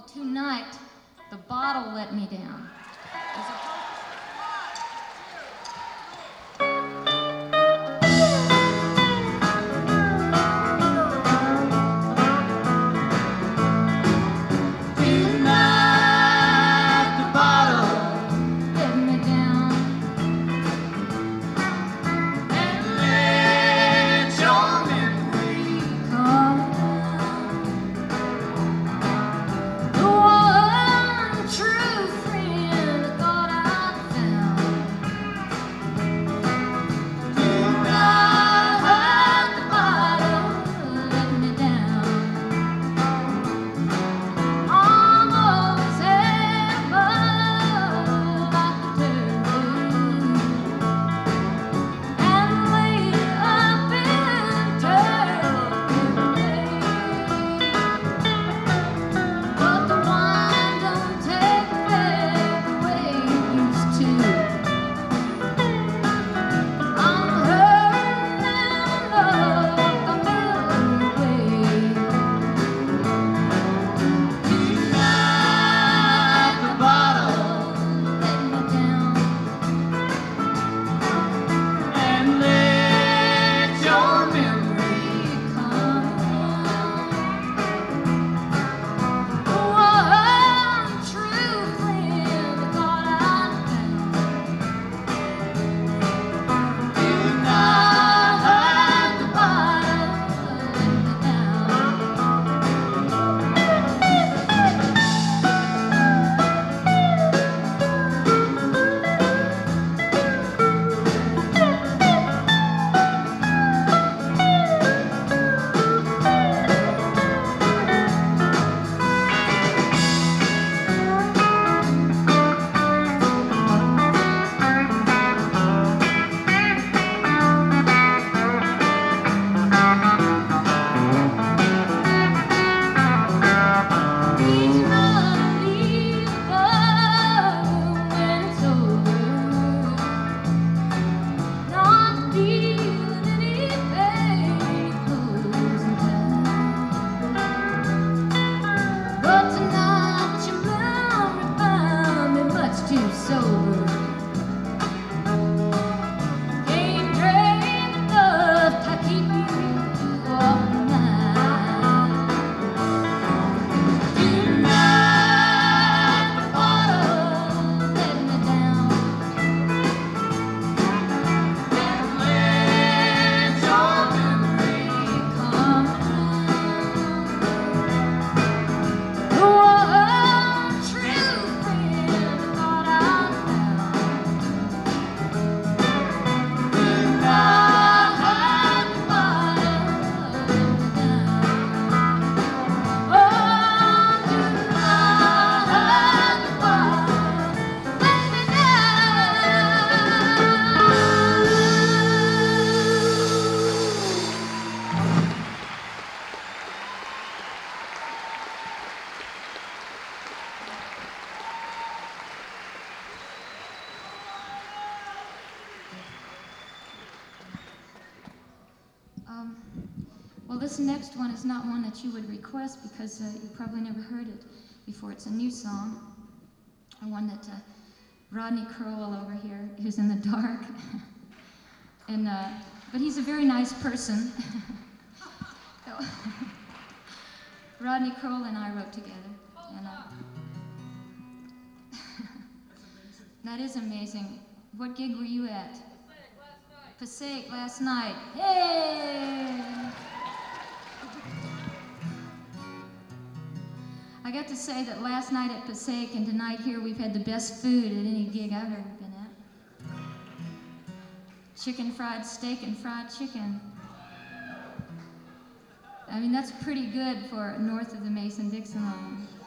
called Tonight, The Bottle Let Me Down. Well, this next one is not one that you would request because you probably never heard it before. It's a new song, one that Rodney Crowell over here, who's in the dark, and but he's a very nice person. So, Rodney Crowell and I wrote together, and that is amazing. What gig were you at? Passaic last night. Hey! I got to say that last night at Passaic and tonight here we've had the best food at any gig I've ever been at. Chicken fried steak and fried chicken. I mean, that's pretty good for north of the Mason-Dixon line.